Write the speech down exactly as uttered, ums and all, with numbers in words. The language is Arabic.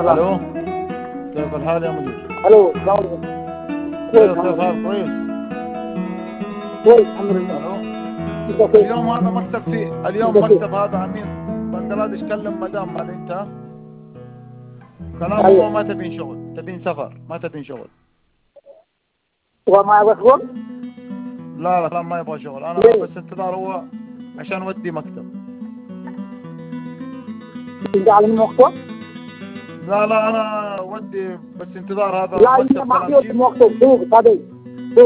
السلام. الو، كيف الحال يا مدير؟ الو السلام عليكم. كويس كيف كيف حال؟ كويس. كويس الحمد لله. الو، اليوم هذا مكتب في اليوم مكتب هذا عميل بنجلاديش كلم مدام مال انت كلامه هو ما تبين شغل، تبين سفر، ما تبين شغل. هو ما يبغى شغل؟ لا لا كلام ما يبغى شغل، انا ليه؟ بس انتظار هو عشان ودي مكتب. انت على المكتب؟ لا لا انا ودي بس انتظار هذا لا انت مكتب ما كلام في شيف. مكتب سوق صديق.